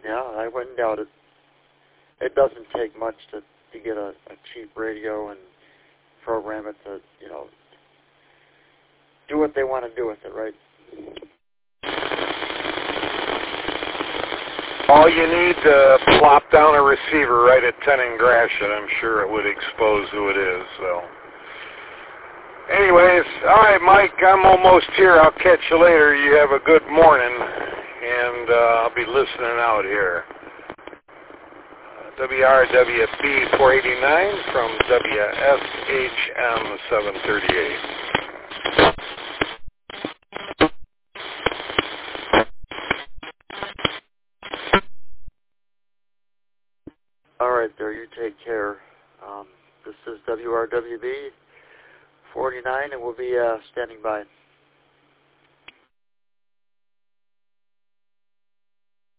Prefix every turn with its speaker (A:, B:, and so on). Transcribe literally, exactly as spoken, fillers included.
A: Yeah, I wouldn't doubt it. It doesn't take much to, to get a, a cheap radio and program it to, you know, do what they want to do with it, right?
B: All you need to plop down a receiver right at ten in Gratiot, I'm sure it would expose who it is. So, anyways, all right, Mike, I'm almost here. I'll catch you later. You have a good morning, and uh, I'll be listening out here. W R W B four eighty-nine from W S H M seven thirty-eight.
A: All right, there. You take care. Um, this is W R W B four eighty-nine, and we'll be uh, standing by.